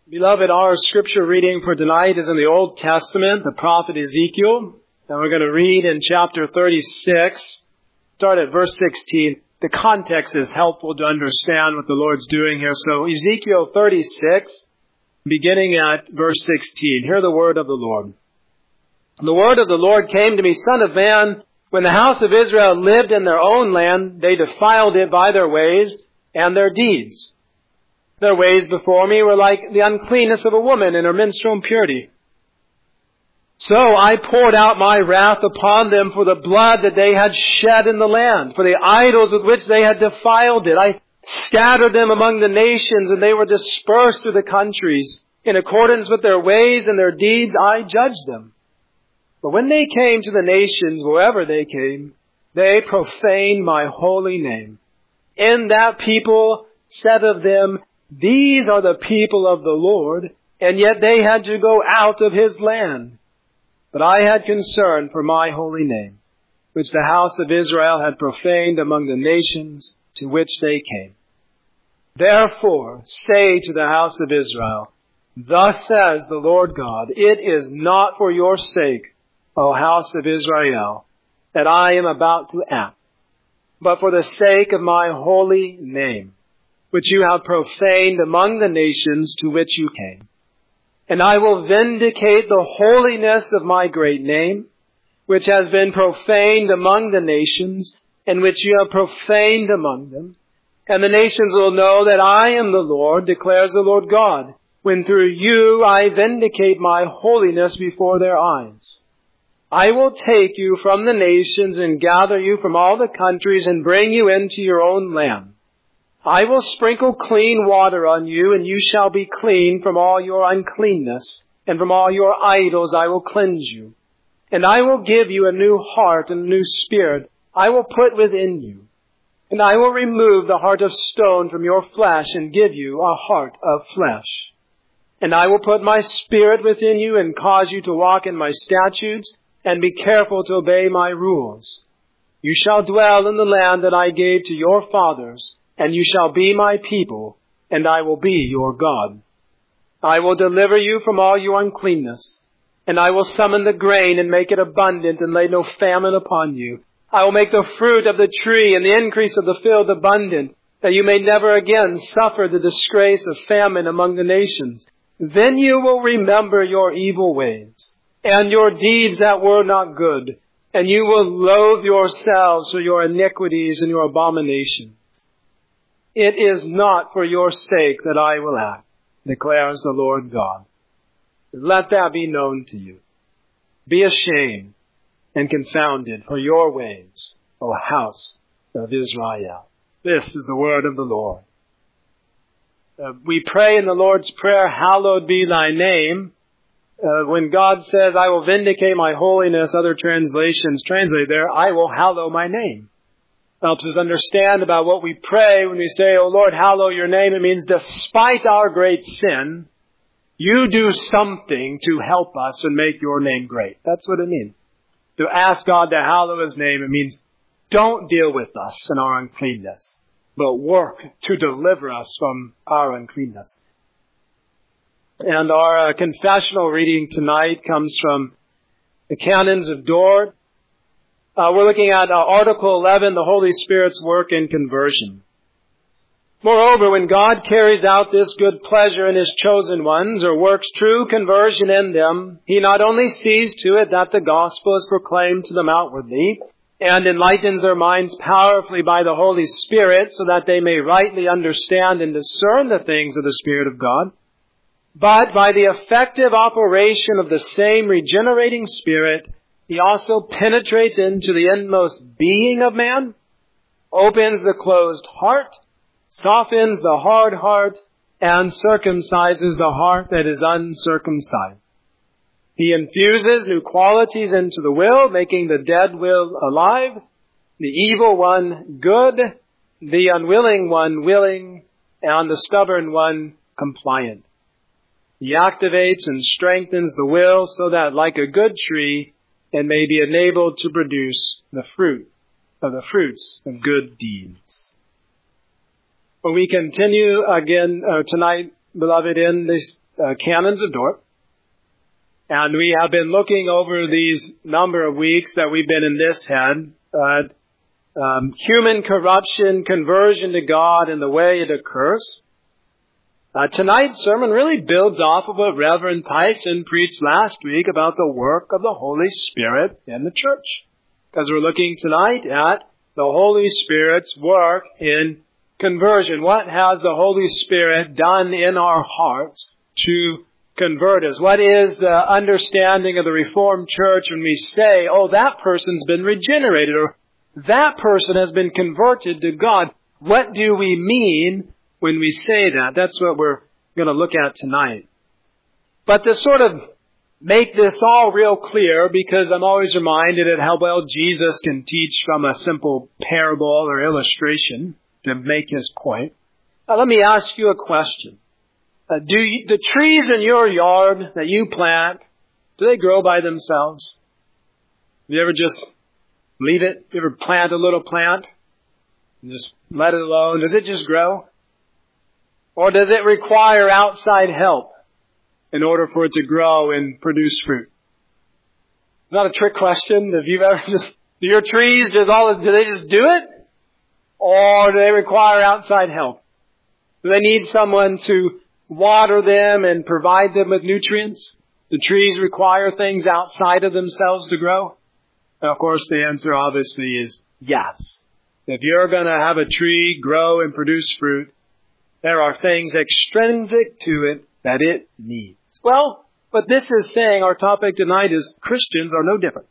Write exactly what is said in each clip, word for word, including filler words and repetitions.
Beloved, our scripture reading for tonight is in the Old Testament, the prophet Ezekiel. And we're going to read in chapter thirty-six, start at verse sixteen. The context is helpful to understand what the Lord's doing here. So Ezekiel thirty-six, beginning at verse sixteen. Hear the word of the Lord. The word of the Lord came to me, Son of man, when the house of Israel lived in their own land, they defiled it by their ways and their deeds. Their ways before me were like the uncleanness of a woman in her menstrual impurity. So I poured out my wrath upon them for the blood that they had shed in the land, for the idols with which they had defiled it. I scattered them among the nations, and they were dispersed through the countries. In accordance with their ways and their deeds, I judged them. But when they came to the nations, wherever they came, they profaned my holy name. And that people said of them, These are the people of the Lord, and yet they had to go out of His land. But I had concern for my holy name, which the house of Israel had profaned among the nations to which they came. Therefore say to the house of Israel, Thus says the Lord God, It is not for your sake, O house of Israel, that I am about to act, but for the sake of my holy name, which you have profaned among the nations to which you came. And I will vindicate the holiness of my great name, which has been profaned among the nations, and which you have profaned among them. And the nations will know that I am the Lord, declares the Lord God, when through you I vindicate my holiness before their eyes. I will take you from the nations and gather you from all the countries and bring you into your own land. I will sprinkle clean water on you, and you shall be clean from all your uncleanness, and from all your idols I will cleanse you. And I will give you a new heart and a new spirit I will put within you. And I will remove the heart of stone from your flesh and give you a heart of flesh. And I will put my spirit within you and cause you to walk in my statutes and be careful to obey my rules. You shall dwell in the land that I gave to your fathers, and you shall be my people, and I will be your God. I will deliver you from all your uncleanness, and I will summon the grain and make it abundant and lay no famine upon you. I will make the fruit of the tree and the increase of the field abundant, that you may never again suffer the disgrace of famine among the nations. Then you will remember your evil ways, and your deeds that were not good, and you will loathe yourselves for your iniquities and your abominations. It is not for your sake that I will act, declares the Lord God. Let that be known to you. Be ashamed and confounded for your ways, O house of Israel. This is the word of the Lord. Uh, we pray in the Lord's Prayer, Hallowed be thy name. Uh, when God says, I will vindicate my holiness, other translations translate there, I will hallow my name. Helps us understand about what we pray when we say, O Lord, hallow your name. It means despite our great sin, you do something to help us and make your name great. That's what it means. To ask God to hallow His name, it means don't deal with us and our uncleanness, but work to deliver us from our uncleanness. And our uh, confessional reading tonight comes from the Canons of Dort. Uh, we're looking at uh, Article eleven, the Holy Spirit's work in conversion. Moreover, when God carries out this good pleasure in His chosen ones, or works true conversion in them, He not only sees to it that the gospel is proclaimed to them outwardly, and enlightens their minds powerfully by the Holy Spirit, so that they may rightly understand and discern the things of the Spirit of God, but by the effective operation of the same regenerating Spirit, He also penetrates into the inmost being of man, opens the closed heart, softens the hard heart, and circumcises the heart that is uncircumcised. He infuses new qualities into the will, making the dead will alive, the evil one good, the unwilling one willing, and the stubborn one compliant. He activates and strengthens the will so that, like a good tree, it may be enabled to produce the fruit of the fruits of good deeds. When we continue again uh, tonight, beloved, in this uh, uh, Canons of Dort. And we have been looking over these number of weeks that we've been in this head, uh, um, human corruption, conversion to God, and the way it occurs. Uh, tonight's sermon really builds off of what Reverend Tyson preached last week about the work of the Holy Spirit in the church. Because we're looking tonight at the Holy Spirit's work in conversion. What has the Holy Spirit done in our hearts to convert us? What is the understanding of the Reformed Church when we say, oh, that person's been regenerated, or that person has been converted to God? What do we mean when we say that? That's what we're going to look at tonight. But to sort of make this all real clear, because I'm always reminded of how well Jesus can teach from a simple parable or illustration to make his point. Now, let me ask you a question. Uh, do you, the trees in your yard that you plant, do they grow by themselves? Have you ever just leave it? You ever plant a little plant and just let it alone? Does it just grow? Or does it require outside help in order for it to grow and produce fruit? Not a trick question. If you've ever just, do your trees, does all, do they just do it? Or do they require outside help? Do they need someone to water them and provide them with nutrients? The trees require things outside of themselves to grow? And of course, the answer obviously is yes. If you're going to have a tree grow and produce fruit, there are things extrinsic to it that it needs. Well, what this is saying, our topic tonight is Christians are no different.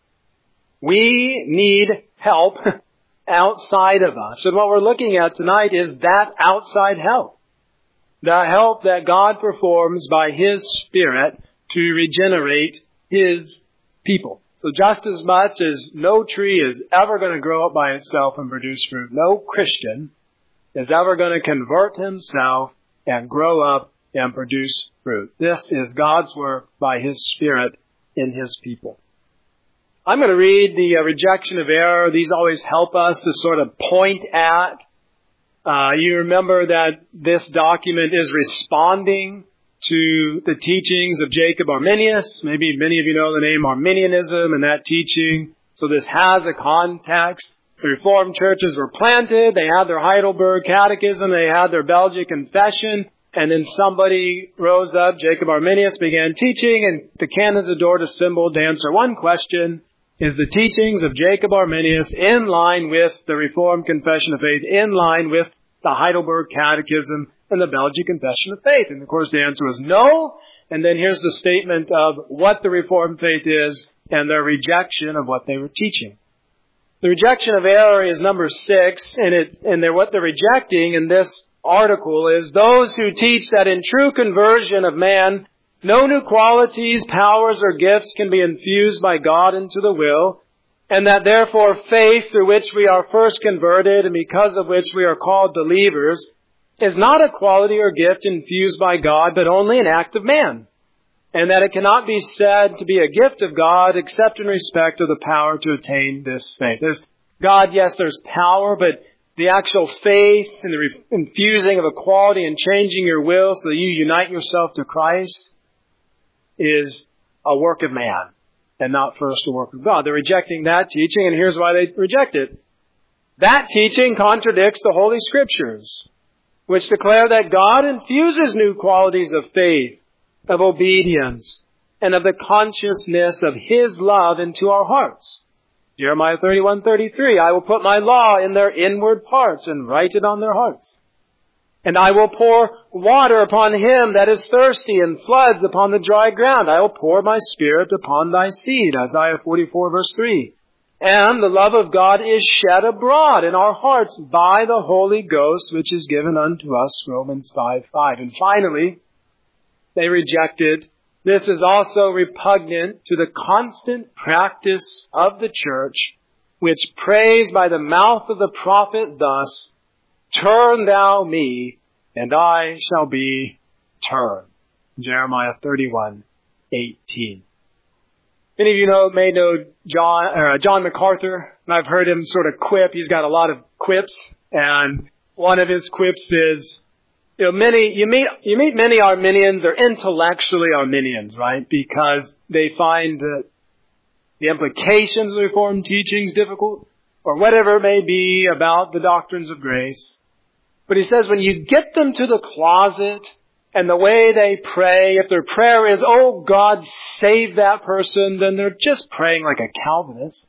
We need help outside of us. And what we're looking at tonight is that outside help. The help that God performs by His Spirit to regenerate His people. So just as much as no tree is ever going to grow up by itself and produce fruit, no Christian is ever going to convert himself and grow up and produce fruit. This is God's work by His Spirit in His people. I'm going to read the uh, rejection of error. These always help us to sort of point at. Uh, you remember that this document is responding to the teachings of Jacob Arminius. Maybe many of you know the name Arminianism and that teaching. So this has a context. The Reformed churches were planted. They had their Heidelberg Catechism. They had their Belgic Confession. And then somebody rose up, Jacob Arminius, began teaching, and the Canons of Dort assembled to answer one question. Is the teachings of Jacob Arminius in line with the Reformed Confession of Faith, in line with the Heidelberg Catechism and the Belgic Confession of Faith? And of course the answer was no. And then here's the statement of what the Reformed faith is and their rejection of what they were teaching. The rejection of error is number six, and it, and they're, what they're rejecting in this article is those who teach that in true conversion of man, no new qualities, powers, or gifts can be infused by God into the will, and that therefore faith through which we are first converted and because of which we are called believers is not a quality or gift infused by God, but only an act of man. And that it cannot be said to be a gift of God except in respect of the power to attain this faith. There's God, yes, there's power, but the actual faith and the re- infusing of a quality and changing your will so that you unite yourself to Christ is a work of man and not first a work of God. They're rejecting that teaching, and here's why they reject it. That teaching contradicts the Holy Scriptures, which declare that God infuses new qualities of faith, of obedience, and of the consciousness of His love into our hearts. Jeremiah thirty-one thirty-three, I will put my law in their inward parts and write it on their hearts. And I will pour water upon him that is thirsty and floods upon the dry ground. I will pour my Spirit upon thy seed. Isaiah forty-four verse three. And the love of God is shed abroad in our hearts by the Holy Ghost, which is given unto us. Romans five five. And finally, they rejected. This is also repugnant to the constant practice of the church, which prays by the mouth of the prophet thus, turn thou me, and I shall be turned. Jeremiah thirty-one eighteen. Many of you know, may know John, or John MacArthur, and I've heard him sort of quip. He's got a lot of quips, and one of his quips is, You know, many, you meet, you meet many Arminians, they're intellectually Arminians, right? Because they find that the implications of the Reformed teachings difficult, or whatever it may be about the doctrines of grace. But he says when you get them to the closet and the way they pray, if their prayer is, oh God, save that person, then they're just praying like a Calvinist.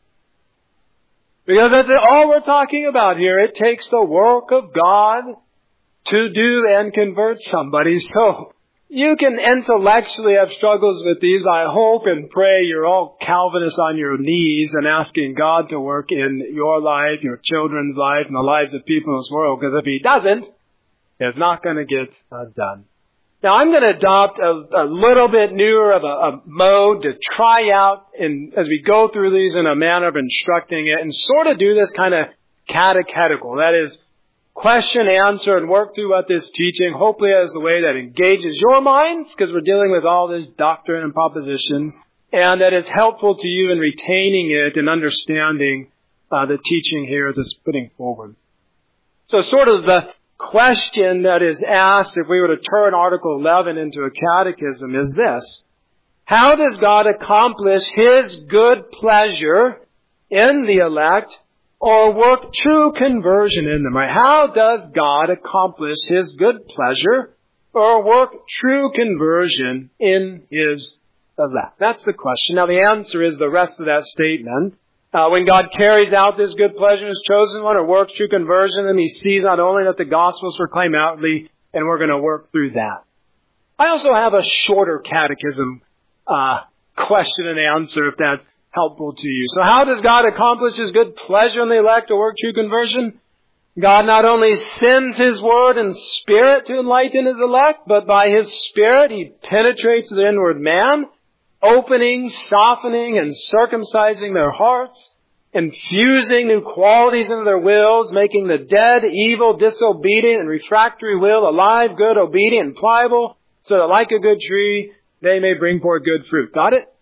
Because that's all we're talking about here. It takes the work of God to do and convert somebody. So you can intellectually have struggles with these. I hope and pray you're all Calvinists on your knees and asking God to work in your life, your children's life, and the lives of people in this world. Because if He doesn't, it's not going to get uh, done. Now I'm going to adopt a, a little bit newer of a, a mode to try out in, as we go through these in a manner of instructing it, and sort of do this kind of catechetical. That is, question, answer, and work through what this teaching hopefully as a way that engages your minds, because we're dealing with all this doctrine and propositions, and that is helpful to you in retaining it and understanding uh, the teaching here as it's putting forward. So sort of the question that is asked if we were to turn Article eleven into a catechism is this: how does God accomplish His good pleasure in the elect, or work true conversion in them? Right? How does God accomplish His good pleasure or work true conversion in His elect? That's the question. Now the answer is the rest of that statement. Uh, when God carries out this good pleasure in His chosen one or works true conversion, then He sees not only that the gospel is proclaimed outwardly, and we're going to work through that. I also have a shorter catechism uh, question and answer if that's helpful to you. So how does God accomplish His good pleasure in the elect or work true conversion? God not only sends His word and Spirit to enlighten His elect, but by His Spirit He penetrates the inward man, opening, softening, and circumcising their hearts, infusing new qualities into their wills, making the dead, evil, disobedient, and refractory will alive, good, obedient, and pliable, so that like a good tree, they may bring forth good fruit. Got it?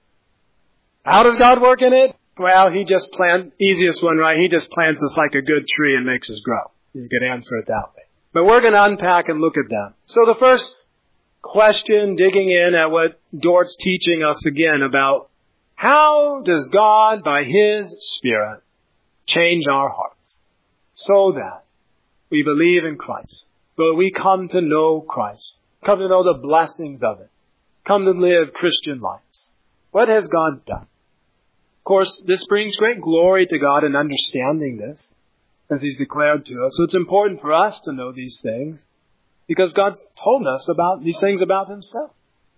How does God work in it? Well, He just plants, easiest one, right? He just plants us like a good tree and makes us grow. You could answer it that way. But we're going to unpack and look at that. So the first question, digging in at what Dort's teaching us again about how does God, by His Spirit, change our hearts so that we believe in Christ, so that we come to know Christ, come to know the blessings of it, come to live Christian lives. What has God done? Of course, this brings great glory to God in understanding this, as He's declared to us. So it's important for us to know these things, because God's told us about these things about Himself.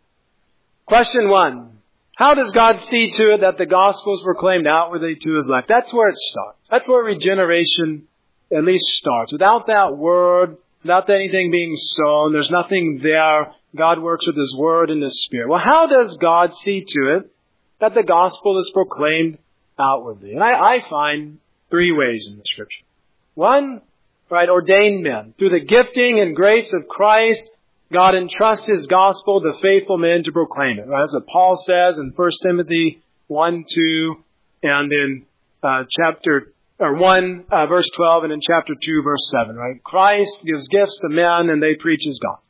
Question one. How does God see to it that the gospel is proclaimed outwardly to His elect? That's where it starts. That's where regeneration at least starts. Without that word, without anything being sown, there's nothing there. God works with His word and His Spirit. Well, how does God see to it that the gospel is proclaimed outwardly? And I, I find three ways in the Scripture. One, right, ordained men. Through the gifting and grace of Christ, God entrusts His gospel to faithful men to proclaim it. Right? As Paul says in First Timothy one, two, and in uh, chapter or one, uh, verse twelve, and in chapter two, verse seven. Right? Christ gives gifts to men, and they preach His gospel.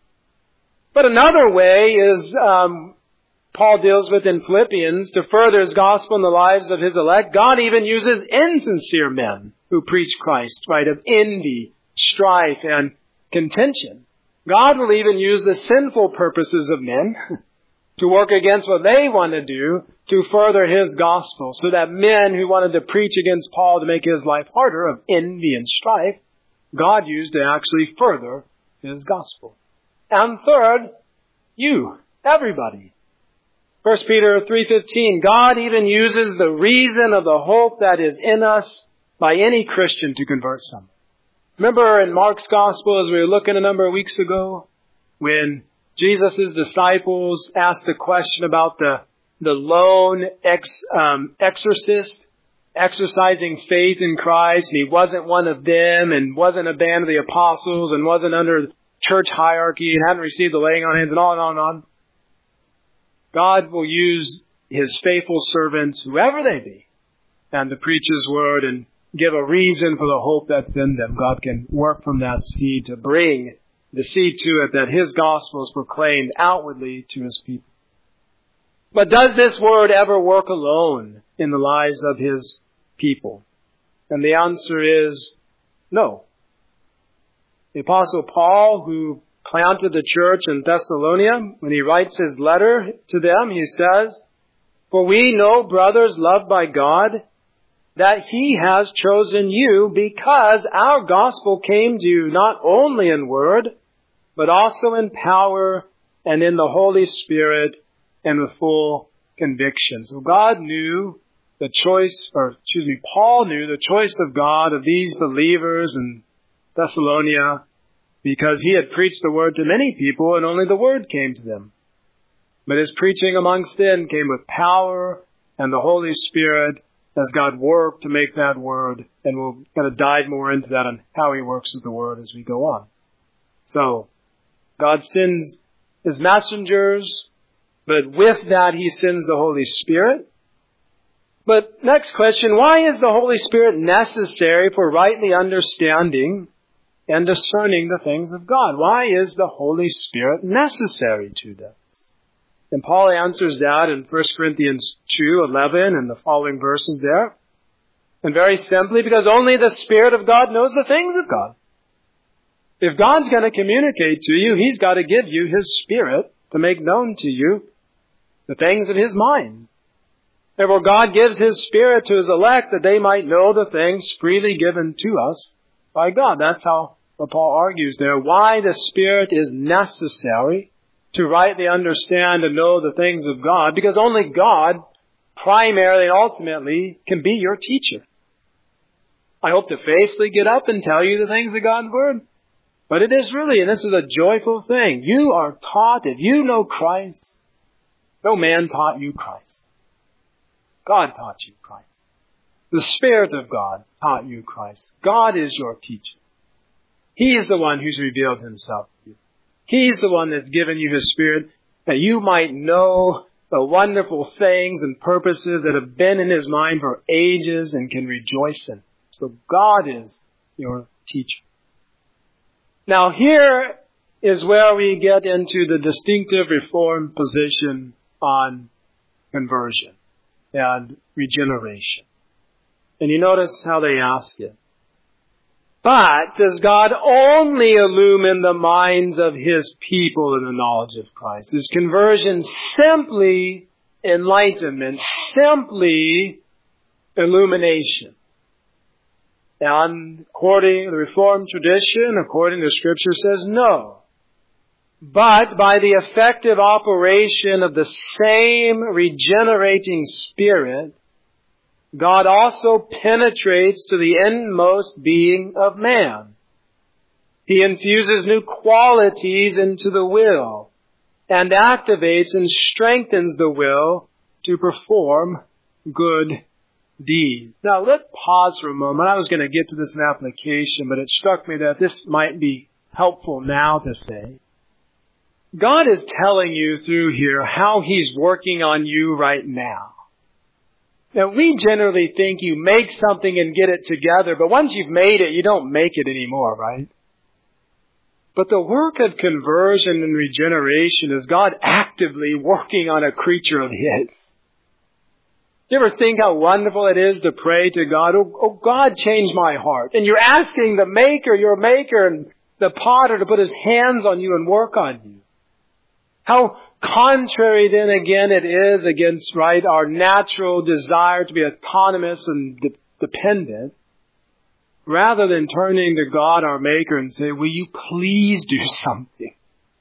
But another way is um, Paul deals with in Philippians to further His gospel in the lives of His elect. God even uses insincere men who preach Christ, right, of envy, strife, and contention. God will even use the sinful purposes of men to work against what they want to do to further His gospel, so that men who wanted to preach against Paul to make his life harder of envy and strife, God used to actually further His gospel. And third, you, everybody. First Peter three fifteen, God even uses the reason of the hope that is in us by any Christian to convert someone. Remember in Mark's Gospel, as we were looking a number of weeks ago, when Jesus' disciples asked the question about the, the lone ex, um, exorcist exercising faith in Christ, and he wasn't one of them, and wasn't a band of the apostles, and wasn't under church hierarchy, and hadn't received the laying on hands, and on and on and on. God will use His faithful servants, whoever they be, and to preach His word and give a reason for the hope that's in them. God can work from that seed to bring to see to it that His gospel is proclaimed outwardly to His people. But does this word ever work alone in the lives of His people? And the answer is no. The Apostle Paul, who planted the church in Thessalonica, when he writes his letter to them, he says, "For we know, brothers loved by God, that He has chosen you because our gospel came to you not only in word, but also in power and in the Holy Spirit and with full conviction." So God knew the choice, or excuse me, Paul knew the choice of God of these believers in Thessalonica because he had preached the word to many people and only the word came to them. But his preaching amongst them came with power and the Holy Spirit as God worked to make that word. And we'll kind of dive more into that on how He works with the word as we go on. So, God sends His messengers, but with that He sends the Holy Spirit. But next question, why is the Holy Spirit necessary for rightly understanding and discerning the things of God? Why is the Holy Spirit necessary to this? And Paul answers that in First Corinthians two eleven and the following verses there. And very simply, because only the Spirit of God knows the things of God. If God's going to communicate to you, He's got to give you His Spirit to make known to you the things of His mind. Therefore, God gives His Spirit to His elect that they might know the things freely given to us by God. That's how Paul argues there. Why the Spirit is necessary to rightly understand and know the things of God. Because only God, primarily and ultimately, can be your teacher. I hope to faithfully get up and tell you the things of God's Word. But it is really, and this is a joyful thing, you are taught, if you know Christ, no man taught you Christ. God taught you Christ. The Spirit of God taught you Christ. God is your teacher. He is the one who's revealed Himself to you. He's the one that's given you His Spirit that you might know the wonderful things and purposes that have been in His mind for ages and can rejoice in. So God is your teacher. Now here is where we get into the distinctive Reformed position on conversion and regeneration. And you notice how they ask it. But does God only illumine the minds of His people in the knowledge of Christ? Is conversion simply enlightenment, simply illumination? And according to the Reformed tradition, according to Scripture, says no. But by the effective operation of the same regenerating Spirit, God also penetrates to the inmost being of man. He infuses new qualities into the will and activates and strengthens the will to perform good deeds. Now, let's pause for a moment. I was going to get to this in application, but it struck me that this might be helpful now to say. God is telling you through here how He's working on you right now. Now, we generally think you make something and get it together, but once you've made it, you don't make it anymore, right? But the work of conversion and regeneration is God actively working on a creature of His. You ever think how wonderful it is to pray to God, oh, oh God, change my heart. And you're asking the Maker, your Maker, and the Potter to put His hands on you and work on you. How contrary then again it is against, right, our natural desire to be autonomous and de- dependent, rather than turning to God our Maker and say, will you please do something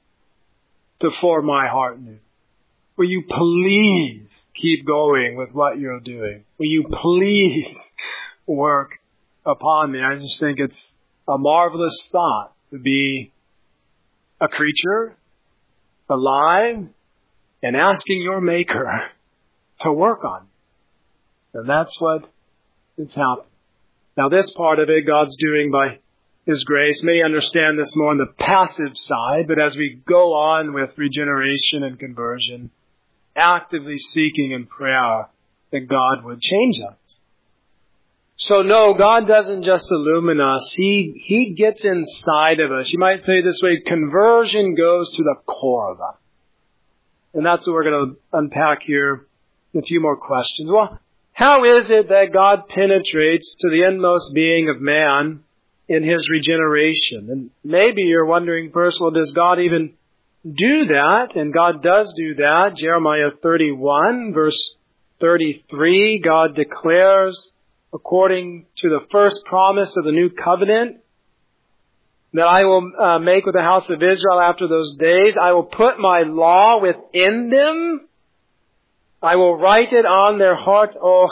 to form my heart new? Will you please keep going with what you're doing? Will you please work upon me? I just think it's a marvelous thought to be a creature alive and asking your Maker to work on you. And that's what is happening. Now this part of it God's doing by His grace. May understand this more on the passive side, but as we go on with regeneration and conversion, actively seeking in prayer that God would change us. So no, God doesn't just illumine us. He, He gets inside of us. You might say it this way, conversion goes to the core of us. And that's what we're going to unpack here in a few more questions. Well, how is it that God penetrates to the inmost being of man in His regeneration? And maybe you're wondering first, well, does God even do that? And God does do that. Jeremiah thirty-one, verse thirty-three, God declares, according to the first promise of the new covenant, that I will uh, make with the house of Israel after those days. I will put my law within them. I will write it on their heart. Oh,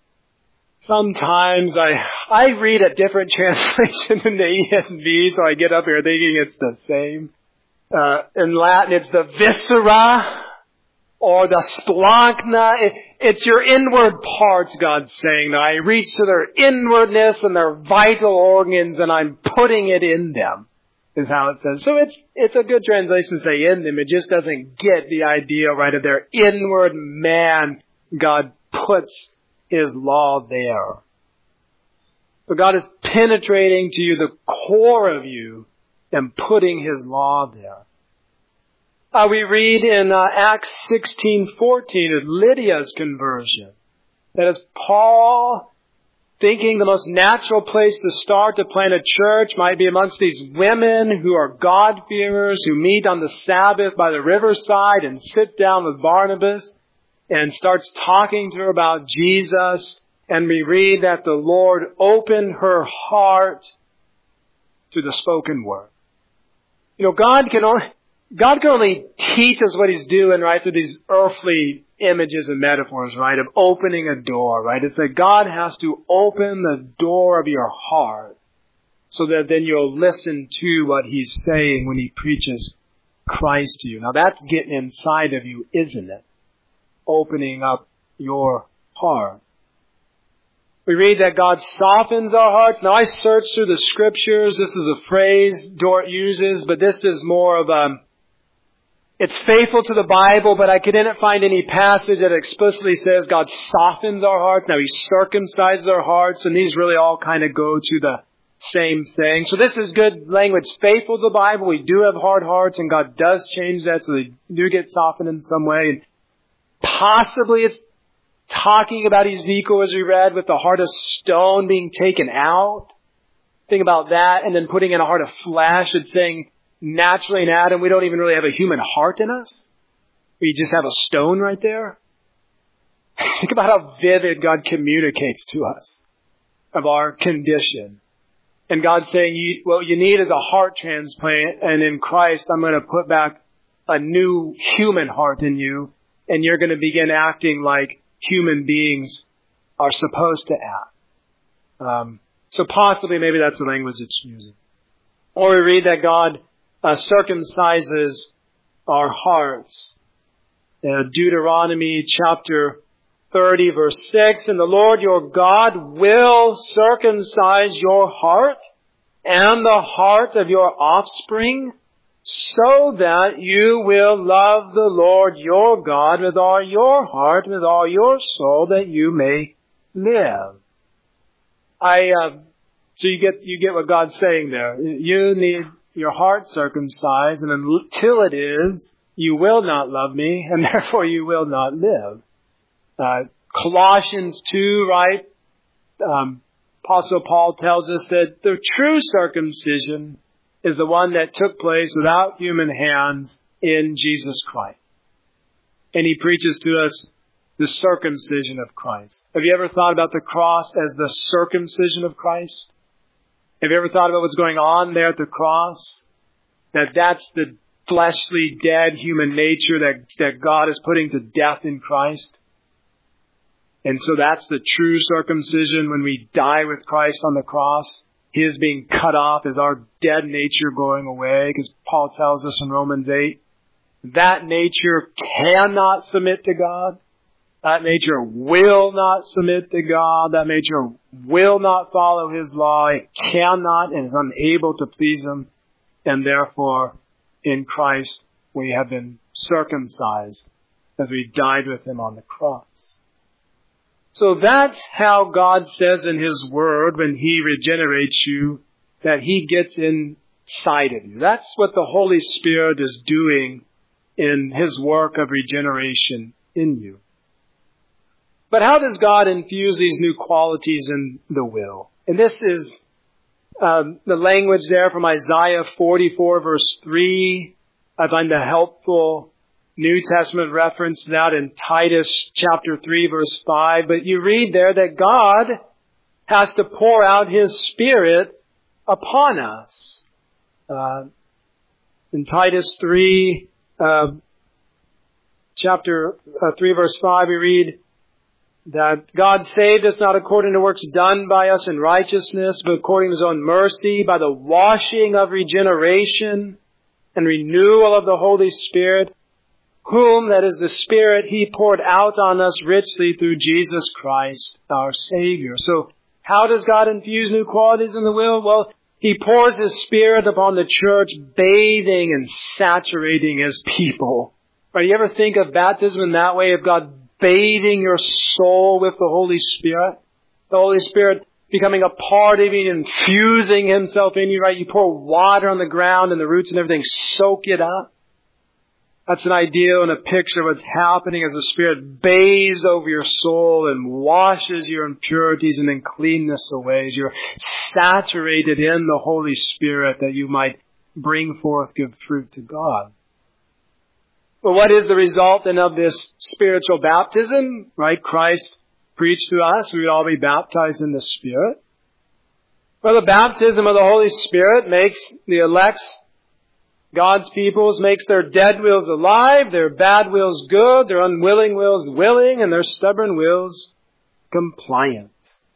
sometimes I I read a different translation in the E S V, so I get up here thinking it's the same. Uh, in Latin, it's the viscera or the splanchna. It, it's your inward parts, God's saying. Now, I reach to their inwardness and their vital organs, and I'm putting it in them, is how it says. So it's it's a good translation to say in them. It just doesn't get the idea, right, of their inward man. God puts His law there. So God is penetrating to you the core of you and putting His law there. Uh, we read in uh, Acts sixteen fourteen of Lydia's conversion. That is Paul thinking the most natural place to start to plant a church might be amongst these women who are God-fearers, who meet on the Sabbath by the riverside and sits down with Barnabas and starts talking to her about Jesus. And we read that the Lord opened her heart to the spoken word. You know, God can only, God can only teach us what He's doing, right, through these earthly images and metaphors, right, of opening a door, right? It's that God has to open the door of your heart so that then you'll listen to what He's saying when He preaches Christ to you. Now that's getting inside of you, isn't it? Opening up your heart. We read that God softens our hearts. Now I searched through the Scriptures. This is a phrase Dort uses, but this is more of a, it's faithful to the Bible, but I couldn't find any passage that explicitly says God softens our hearts. Now He circumcises our hearts, and these really all kind of go to the same thing. So this is good language. Faithful to the Bible. We do have hard hearts, and God does change that, so they do get softened in some way. And possibly it's talking about Ezekiel, as we read, with the heart of stone being taken out. Think about that, and then putting in a heart of flesh. It's saying naturally in Adam, we don't even really have a human heart in us. We just have a stone right there. Think about how vivid God communicates to us of our condition. And God's saying, you, what you need is a heart transplant, and in Christ, I'm going to put back a new human heart in you, and you're going to begin acting like human beings are supposed to act. Um, so possibly maybe that's the language it's using. Or we read that God uh, circumcises our hearts. Uh, Deuteronomy chapter thirty verse six, and the Lord your God will circumcise your heart and the heart of your offspring, so that you will love the Lord your God with all your heart, with all your soul, that you may live. I, uh, so you get, you get what God's saying there. You need your heart circumcised, and until it is, you will not love me, and therefore you will not live. Uh, Colossians two, right? Um, Apostle Paul tells us that the true circumcision is the one that took place without human hands in Jesus Christ. And he preaches to us the circumcision of Christ. Have you ever thought about the cross as the circumcision of Christ? Have you ever thought about what's going on there at the cross? That that's the fleshly, dead human nature that, that God is putting to death in Christ. And so that's the true circumcision when we die with Christ on the cross. His being cut off is our dead nature going away, because Paul tells us in Romans eight, that nature cannot submit to God. That nature will not submit to God. That nature will not follow His law. It cannot and is unable to please Him. And therefore, in Christ, we have been circumcised as we died with Him on the cross. So that's how God says in His Word when He regenerates you, that He gets inside of you. That's what the Holy Spirit is doing in His work of regeneration in you. But how does God infuse these new qualities in the will? And this is um, the language there from Isaiah forty-four verse three. I find a helpful New Testament reference to that in Titus chapter three verse five. But you read there that God has to pour out His Spirit upon us. Uh, in Titus three, uh, chapter uh, three verse five, we read that God saved us not according to works done by us in righteousness, but according to His own mercy, by the washing of regeneration and renewal of the Holy Spirit, whom, that is the Spirit, He poured out on us richly through Jesus Christ, our Savior. So, how does God infuse new qualities in the will? Well, He pours His Spirit upon the church, bathing and saturating His people. Right? You ever think of baptism in that way, of God bathing your soul with the Holy Spirit? The Holy Spirit becoming a part of you, infusing Himself in you, right? You pour water on the ground and the roots and everything soak it up. That's an idea and a picture of what's happening as the Spirit bathes over your soul and washes your impurities and uncleanness away as you're saturated in the Holy Spirit, that you might bring forth good fruit to God. Well, what is the result then of this spiritual baptism? Right? Christ preached to us, we would all be baptized in the Spirit. Well, the baptism of the Holy Spirit makes the elect's, God's peoples, makes their dead wills alive, their bad wills good, their unwilling wills willing, and their stubborn wills compliant.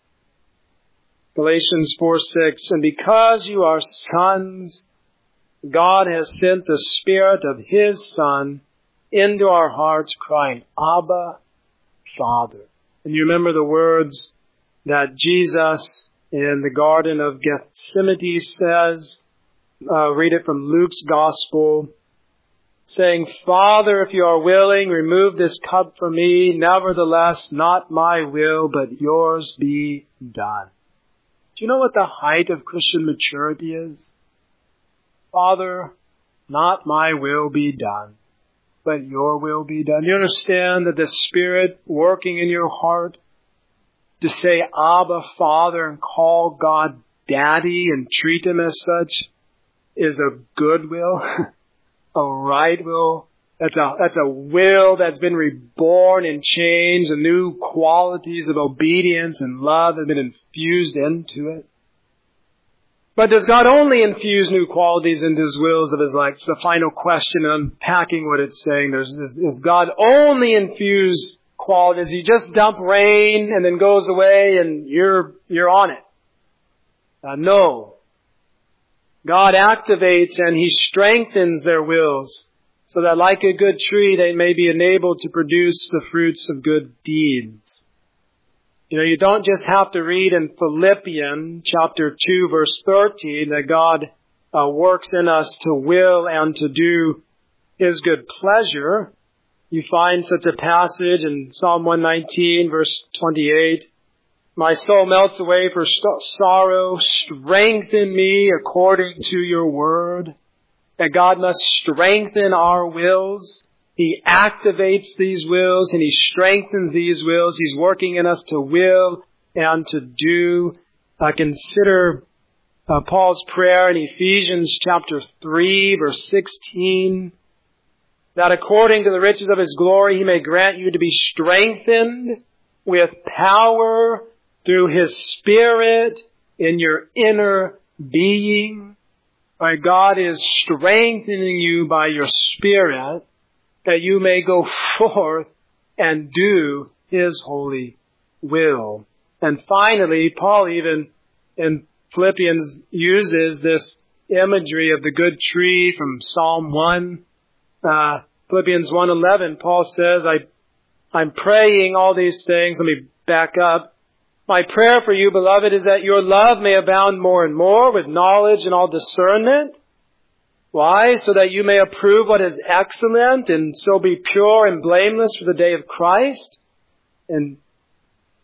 Galatians four six, and because you are sons, God has sent the Spirit of His Son into our hearts, crying, Abba, Father. And you remember the words that Jesus in the Garden of Gethsemane says, uh, read it from Luke's Gospel, saying, Father, if you are willing, remove this cup from me. Nevertheless, not my will, but yours be done. Do you know what the height of Christian maturity is? Father, not my will be done, but your will be done. You understand that the Spirit working in your heart to say Abba, Father, and call God Daddy and treat Him as such is a good will, a right will. That's a, that's a will that's been reborn and changed, and new qualities of obedience and love have been infused into it. But does God only infuse new qualities into His wills of His life? It's the final question, unpacking what it's saying. There's, is, is God only infuse qualities? He just dump rain and then goes away and you're, you're on it. Uh, no. God activates and He strengthens their wills so that like a good tree they may be enabled to produce the fruits of good deeds. You know, you don't just have to read in Philippians chapter two verse thirteen that God uh, works in us to will and to do His good pleasure. You find such a passage in Psalm one nineteen verse twenty-eight. My soul melts away for st- sorrow. Strengthen me according to your word. That God must strengthen our wills. He activates these wills and He strengthens these wills. He's working in us to will and to do. Uh, consider uh, Paul's prayer in Ephesians chapter three verse sixteen. That according to the riches of His glory He may grant you to be strengthened with power through His Spirit in your inner being. Right? God is strengthening you by your Spirit that you may go forth and do His holy will. And finally, Paul even in Philippians uses this imagery of the good tree from Psalm one. Uh, Philippians one eleven, Paul says, I, I'm praying all these things. Let me back up. My prayer for you, beloved, is that your love may abound more and more with knowledge and all discernment. Why? So that you may approve what is excellent and so be pure and blameless for the day of Christ. And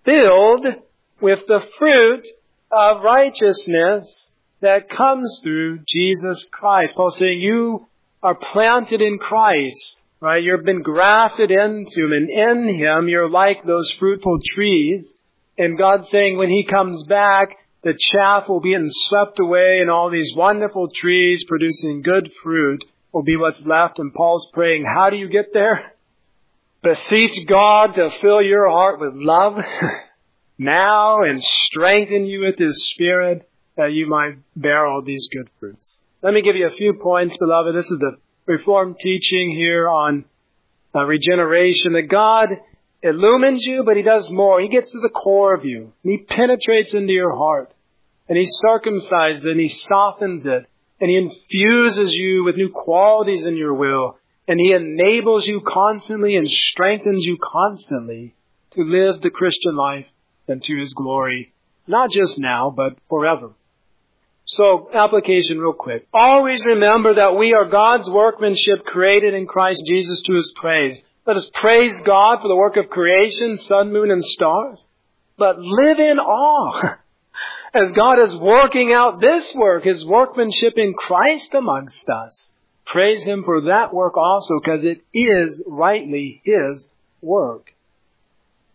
filled with the fruit of righteousness that comes through Jesus Christ. Paul's saying you are planted in Christ, right? You've been grafted into Him, and in Him you're like those fruitful trees. And God's saying when He comes back, the chaff will be swept away and all these wonderful trees producing good fruit will be what's left. And Paul's praying, how do you get there? Beseech God to fill your heart with love now and strengthen you with His Spirit that you might bear all these good fruits. Let me give you a few points, beloved. This is the Reformed teaching here on uh, regeneration, that God illumines you, but He does more. He gets to the core of you, and He penetrates into your heart, and He circumcises it, and He softens it, and He infuses you with new qualities in your will, and He enables you constantly and strengthens you constantly to live the Christian life and to His glory, not just now, but forever. So, application real quick. Always remember that we are God's workmanship created in Christ Jesus to His praise. Let us praise God for the work of creation, sun, moon, and stars. But live in awe as God is working out this work, His workmanship in Christ amongst us. Praise Him for that work also, because it is rightly His work.